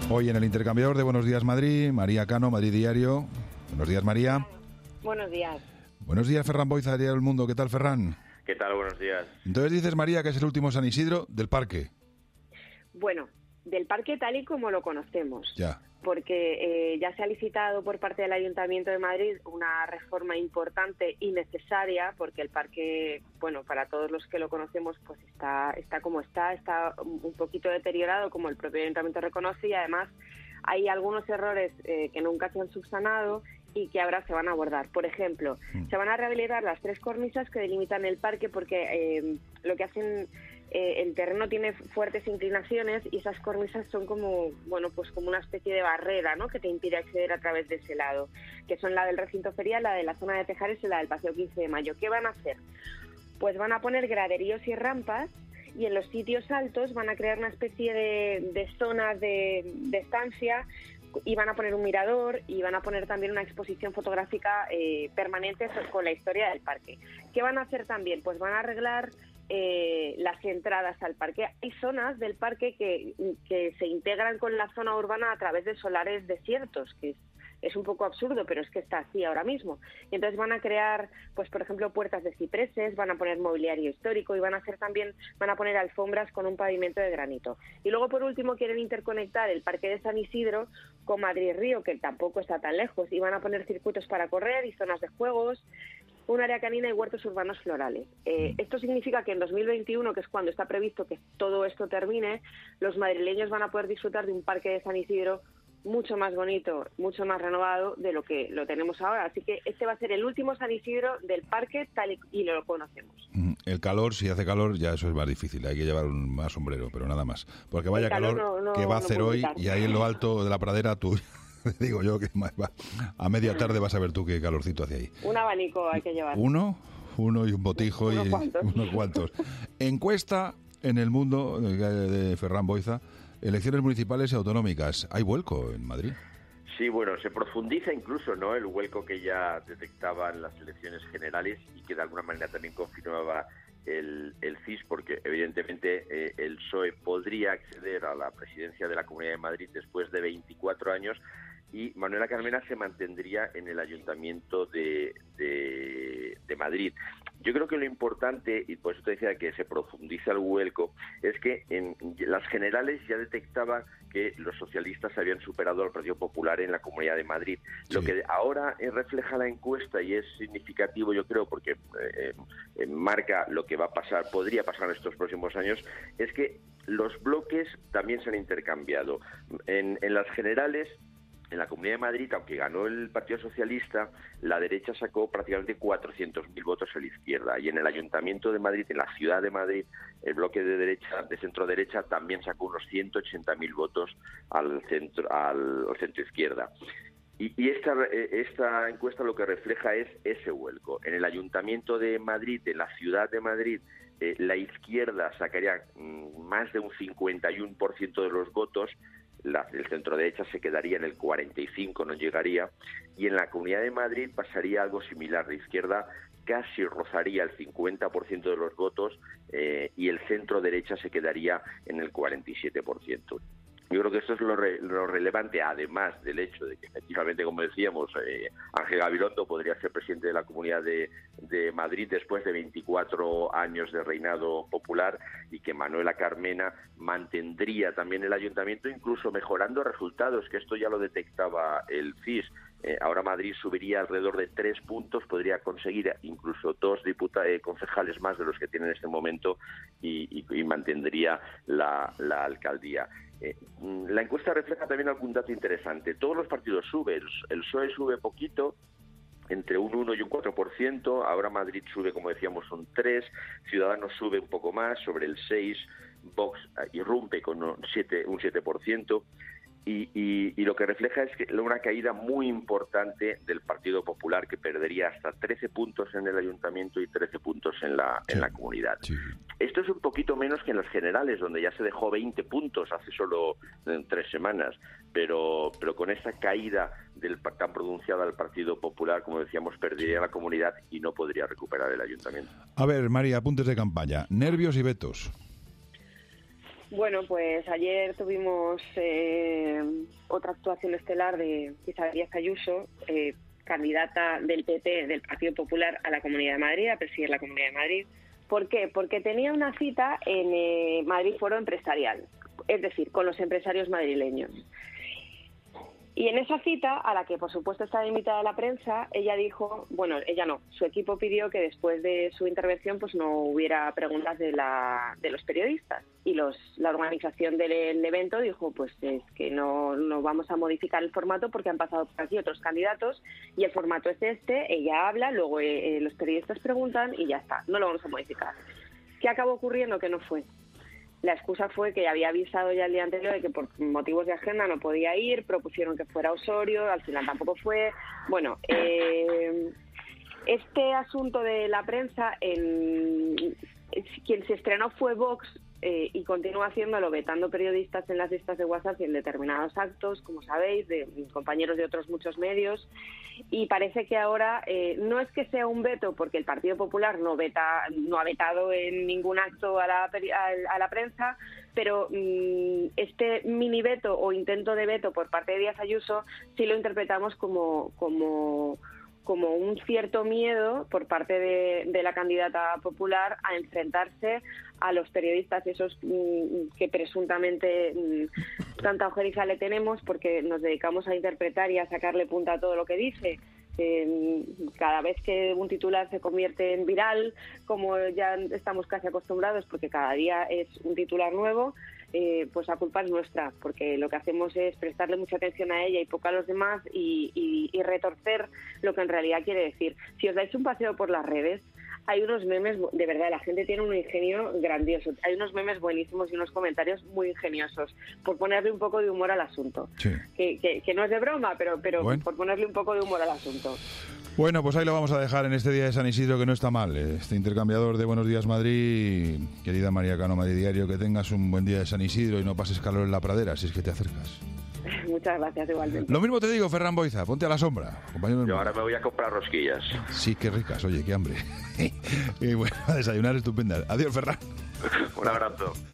Hoy en el intercambiador de Buenos Días Madrid, María Cano, Madrid Diario. Buenos días, María. Buenos días. Buenos días, Ferran Boiza, Diario del Mundo. ¿Qué tal, Ferran? ¿Qué tal? Buenos días. Entonces dices, María, que es el último San Isidro del parque. Bueno, del parque tal y como lo conocemos. Ya. Porque ya se ha licitado por parte del Ayuntamiento de Madrid una reforma importante y necesaria, porque el parque, bueno, para todos los que lo conocemos, pues está como está un poquito deteriorado, como el propio Ayuntamiento reconoce, y además hay algunos errores que nunca se han subsanado y que ahora se van a abordar. Por ejemplo, se van a rehabilitar las 3 cornisas que delimitan el parque, porque lo que hacen... el terreno tiene fuertes inclinaciones y esas cornisas son como, bueno, pues como una especie de barrera, ¿no?, que te impide acceder a través de ese lado, que son la del recinto ferial, la de la zona de Tejares y la del Paseo 15 de Mayo. ¿Qué van a hacer? Pues van a poner graderíos y rampas, y en los sitios altos van a crear una especie de zonas de estancia, y van a poner un mirador y van a poner también una exposición fotográfica permanente con la historia del parque. ¿Qué van a hacer también? Pues van a arreglar las entradas al parque. Hay zonas del parque que se integran con la zona urbana a través de solares desiertos, que es un poco absurdo, pero es que está así ahora mismo. Y entonces van a crear, pues por ejemplo, puertas de cipreses, van a poner mobiliario histórico y van a poner alfombras con un pavimento de granito. Y luego, por último, quieren interconectar el parque de San Isidro con Madrid Río, que tampoco está tan lejos, y van a poner circuitos para correr y zonas de juegos, un área canina y huertos urbanos florales. Esto significa que en 2021, que es cuando está previsto que todo esto termine, los madrileños van a poder disfrutar de un parque de San Isidro mucho más bonito, mucho más renovado de lo que lo tenemos ahora. Así que este va a ser el último San Isidro del parque tal y lo conocemos. El calor, si hace calor, ya eso es más difícil. Hay que llevar más sombrero, pero nada más. Porque vaya calor que va a hacer hoy, y ahí en lo alto de la pradera tú... Digo yo que a media tarde vas a ver tú qué calorcito hace ahí. Un abanico hay que llevar. Uno y un botijo y unos cuantos. Encuesta en El Mundo de Ferran Boiza. Elecciones municipales y autonómicas. ¿Hay vuelco en Madrid? Sí, bueno, se profundiza incluso, ¿no?, el vuelco que ya detectaban las elecciones generales y que de alguna manera también confirmaba el CIS, porque evidentemente el PSOE podría acceder a la presidencia de la Comunidad de Madrid después de 24 años y Manuela Carmena se mantendría en el Ayuntamiento de Madrid. Yo creo que lo importante, y por eso te decía que se profundiza el vuelco, es que en las generales ya detectaba que los socialistas habían superado al Partido Popular en la Comunidad de Madrid. Sí. Lo que ahora refleja la encuesta, y es significativo, yo creo, porque marca lo que va a pasar, podría pasar en estos próximos años, es que los bloques también se han intercambiado. En las generales, en la Comunidad de Madrid, aunque ganó el Partido Socialista, la derecha sacó prácticamente 400.000 votos a la izquierda. Y en el Ayuntamiento de Madrid, en la Ciudad de Madrid, el bloque de centro-derecha, también sacó unos 180.000 votos al centro izquierda. Y esta encuesta lo que refleja es ese vuelco. En el Ayuntamiento de Madrid, en la Ciudad de Madrid, la izquierda sacaría más de un 51% de los votos. El centro-derecha se quedaría en el 45%, no llegaría, y en la Comunidad de Madrid pasaría algo similar. La izquierda casi rozaría el 50% de los votos y el centro-derecha se quedaría en el 47%. Yo creo que esto es lo relevante, además del hecho de que, efectivamente, como decíamos, Ángel Gabilondo podría ser presidente de la Comunidad de Madrid después de 24 años de reinado popular, y que Manuela Carmena mantendría también el ayuntamiento, incluso mejorando resultados, que esto ya lo detectaba el CIS. Ahora Madrid subiría alrededor de 3 puntos, podría conseguir incluso 2 concejales más de los que tiene en este momento y mantendría la alcaldía. La encuesta refleja también algún dato interesante. Todos los partidos suben. El PSOE sube poquito, entre un 1 y un 4%. Ahora Madrid sube, como decíamos, un 3%. Ciudadanos sube un poco más, sobre el 6%. Vox irrumpe con un 7%. Y lo que refleja es que una caída muy importante del Partido Popular, que perdería hasta 13 puntos en el ayuntamiento y 13 puntos en la comunidad. Sí. Esto es un poquito menos que en las generales, donde ya se dejó 20 puntos hace solo 3 semanas, pero con esta caída tan pronunciada del Partido Popular, como decíamos, perdería la comunidad y no podría recuperar el ayuntamiento. A ver, María, apuntes de campaña. Nervios y vetos. Bueno, pues ayer tuvimos otra actuación estelar de Isabel Díaz Ayuso, candidata del PP, del Partido Popular, a la Comunidad de Madrid, a presidir la Comunidad de Madrid. ¿Por qué? Porque tenía una cita en Madrid Foro Empresarial, es decir, con los empresarios madrileños. Y en esa cita, a la que por supuesto estaba invitada la prensa, ella dijo, bueno, ella no, su equipo pidió que después de su intervención pues no hubiera preguntas de los periodistas. Y la organización del evento dijo, pues es que no vamos a modificar el formato porque han pasado por aquí otros candidatos y el formato es este, ella habla, luego los periodistas preguntan y ya está, no lo vamos a modificar. ¿Qué acabó ocurriendo? Que no fue. La excusa fue que había avisado ya el día anterior de que por motivos de agenda no podía ir, propusieron que fuera Osorio, al final tampoco fue. Bueno, este asunto de la prensa, quien se estrenó fue Vox y continúa haciéndolo vetando periodistas en las listas de WhatsApp y en determinados actos, como sabéis, de compañeros de otros muchos medios. Y parece que ahora no es que sea un veto, porque el Partido Popular no ha vetado en ningún acto a la prensa, pero este mini veto o intento de veto por parte de Díaz Ayuso sí lo interpretamos como un cierto miedo por parte de la candidata popular a enfrentarse a los periodistas esos que presuntamente tanta ojeriza le tenemos porque nos dedicamos a interpretar y a sacarle punta a todo lo que dice. Cada vez que un titular se convierte en viral, como ya estamos casi acostumbrados porque cada día es un titular nuevo, pues la culpa es nuestra, porque lo que hacemos es prestarle mucha atención a ella y poco a los demás y retorcer lo que en realidad quiere decir. Si os dais un paseo por las redes, hay unos memes, de verdad, la gente tiene un ingenio grandioso. Hay unos memes buenísimos y unos comentarios muy ingeniosos, por ponerle un poco de humor al asunto. Sí. Que no es de broma, pero bueno, por ponerle un poco de humor al asunto. Bueno, pues ahí lo vamos a dejar en este día de San Isidro, que no está mal. Este intercambiador de Buenos Días Madrid, querida María Cano, Madrid Diario, que tengas un buen día de San Isidro y no pases calor en la pradera, si es que te acercas. Muchas gracias, igualmente. Lo mismo te digo, Ferran Boiza, ponte a la sombra, compañero. Yo ahora me voy a comprar rosquillas. Sí, qué ricas, oye, qué hambre. Y bueno, a desayunar estupenda. Adiós, Ferran. Un abrazo.